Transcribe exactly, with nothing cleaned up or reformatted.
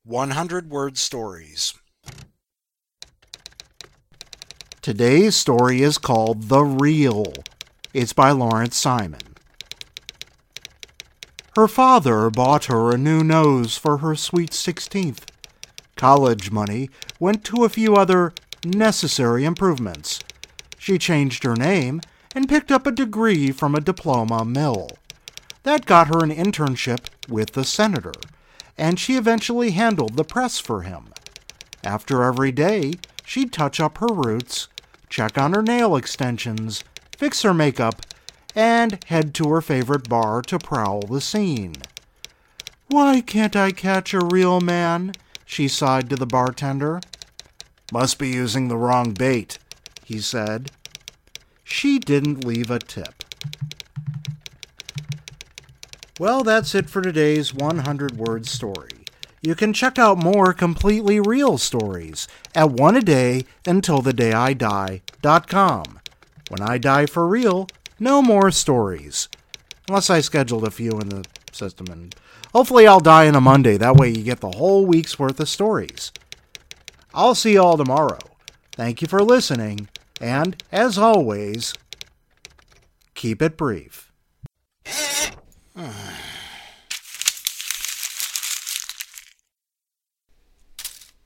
one hundred word stories. Today's story is called The Real. It's by Lawrence Simon. Her father bought her a new nose for her sweet sixteenth. College money went to a few other necessary improvements. She changed her name and picked up a degree from a diploma mill. That got her an internship with the senator, and she eventually handled the press for him. After every day, she'd touch up her roots, check on her nail extensions, fix her makeup, and head to her favorite bar to prowl the scene. "Why can't I catch a real man?" she sighed to the bartender. "Must be using the wrong bait," he said. She didn't leave a tip. Well, that's it for today's one hundred word story. You can check out more completely real stories at one a day until the day I die dot com. When I die for real, no more stories. Unless I scheduled a few in the system, and hopefully I'll die on a Monday. That way you get the whole week's worth of stories. I'll see you all tomorrow. Thank you for listening, and as always, keep it brief.